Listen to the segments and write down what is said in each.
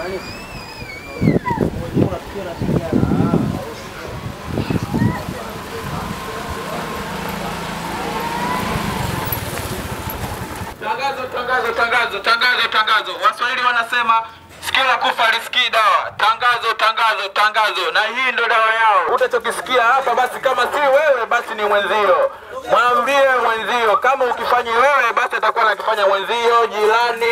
Tangazo. Waswahili wanasema sikila kufa riski dawa. Tangazo. Na hii ndo dawa yao. Utachokisikia hapa basi kama si wewe basi ni mwenzio. Mwambie mwenzio, kama ukifanya wewe basi atakuwa anakifanya mwenzio, jirani.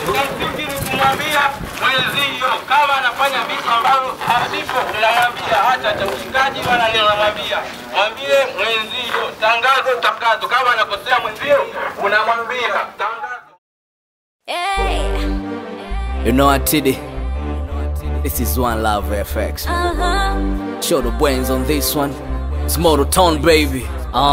Kumwambia mwenzio kama anafanya vitu ambavyo havipo, ninamwambia hata cha mshikaji wala ninamwambia. Mwambie mwenzio, tangazo. Kama anakosea mwenzio, unamwambia tangazo. Hey. You know what, Tiddy? This is One Love FX. Show the brains on this one. It's Motor Town, baby.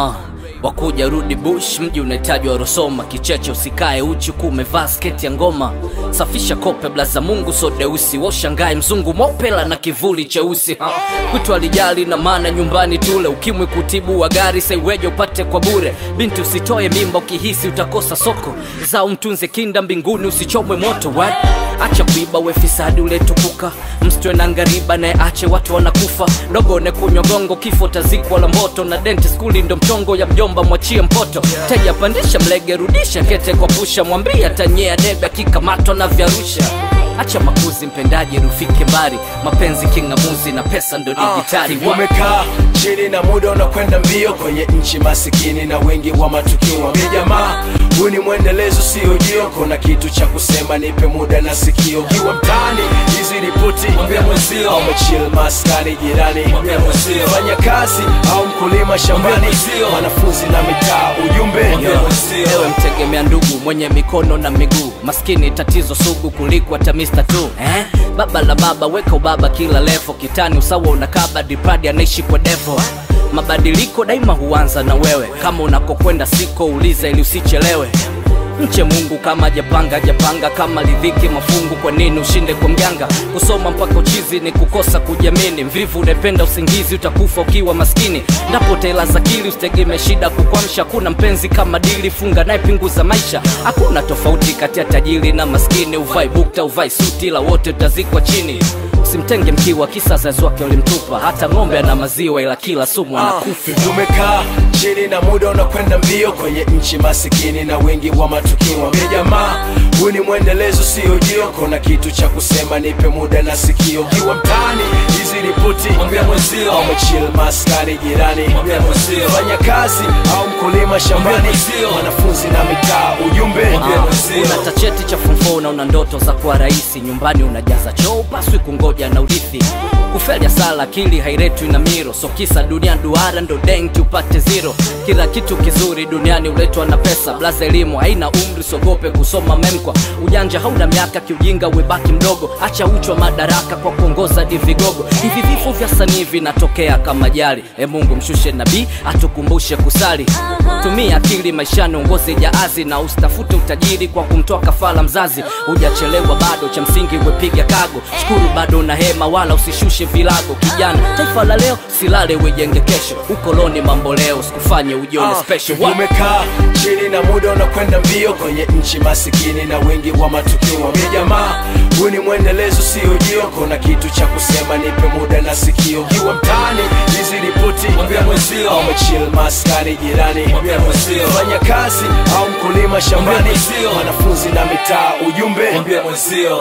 Wakuja rudi bush, mji unahitajwa Rosoma. Kicheche usikae uchi kumevaa sketi ya ngoma. Safisha kope blaza Mungu so deusi. Washangae mzungu mopela na kivuli cheusi. Kwitu alijali na maana nyumbani tule. Ukimwi kutibu wa gari saiweje upate kwa bure. Binti usitoe mimba ukihisi utakosa soko. Zao mtunze kinda mbinguni usichomwe moto. What? Acha kuiba we fisadi uletukuka. Mstwe na ngariba na ache watu wanakufa. Dogo ne kunywa gongo kifo tazikwa la moto. Na denti skuli ndo mchongo ya mjomba mwachie mpoto. Teja pandisha mlege rudisha kete kwa pusha. Mwambia tanyea debe kikamatwa na vyarusha. Acha makuzi mpendaji rufike mbari. Mapenzi kingamuzi na pesa ndo digitali. Umekaa chini na muda unakwenda mbio kwenye nchi masikini na wengi wa matukio. Mwambie jamaa huu ni mwendelezo sio jio. Kuna kitu cha kusema nipe muda na sikio. Kiwa mtani hizi ripoti mwambie mwenzio. Au chill maskani jirani mwambie mwenzio. Fanya kazi au mkulima shambani wanafunzi na mitaa ujumbe mwambie mwenzio. Ewe mtegemea ndugu mwenye mikono na miguu. Maskini tatizo sugu kuliko hata Mr. Tu Baba la baba weka ubaba kila lefo. Kitani usawa unakaba dipradi anaishi kwa devo. Mabadiliko daima huanza na wewe. Kama unakokwenda siko uliza ili usichelewe. Mche Mungu kama japanga kama lidhiki mafungu. Kwa nini ushinde kwa mganga? Kusoma mpaka uchizi ni kukosa kujiamini. Mvivu unapenda usingizi utakufa ukiwa maskini. Ndapo tela za kili ustegeme shida kukwamsha. Kuna mpenzi kama dili funga naye pinguza maisha. Hakuna tofauti kati ya tajiri na maskini. Uvai bukta uvai suti la wote utazikwa chini. Usimtenge mkiwa kisa zazi wake ulimtupa. Hata ng'ombe ana maziwa ila kila sumu anakufa. Tumekaa chini na muda unakwenda mbio kwenye nchi masikini na wengi wa matukio. Mwambie jamaa huu ni mwendelezo sio jio. Kuna kitu cha kusema nipe muda na sikio. Kiwa mtani hizi ripoti mwambie mwenzio. Au chill maskani jirani mwambie mwenzio. Fanya kazi au mkulima shambani wanafunzi na mitaa ujumbe mwambie mwenzio. Una cheti cha form 4 na una ndoto za kuwa raisi. Nyumbani unajaza choo paswi kungoja na urithi. Kufelia sala akili hairetwi na miro. So kisa dunia duara ndo denti upate zero. Kila kitu kizuri duniani uletwa na pesa. Blaza elimu haina umri sogope kusoma memkwa. Ujanja hauna miaka kiujinga webaki mdogo. Acha uchwa madaraka kwa kuongoza divigogo. Hivi vifo vya sanii vinatokea kama jali. Mungu mshushe nabii atukumbushe kusali. Tumia akili maishani ongoze jaazi. Na usitafute utajiri kwa kumtoa kafala mzazi. Hujachelewa bado cha msingi wepiga kago. Shukuru bado na hema wala usishushe vilago. Kijana taifa la leo silale wejenge kesho. Ukoloni mambo leo sikufanye ujione special. Umekaa chini na muda unakwenda mbio kwenye nchi masikini na wengi wa matukio. Mwambie jamaa huu ni mwendelezo sio jio. Kuna kitu cha kusema nipe muda na sikio. Kiwa mtani hizi ripoti mwambie mwenzio. Au chill maskani jirani mwambie mwenzio. Fanya kazi au mkulima shambani wanafunzi na mitaa ujumbe mwambie mwenzio.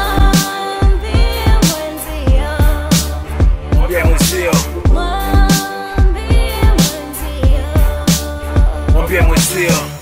Mwambie mwenzio. Mwambie mwenzio.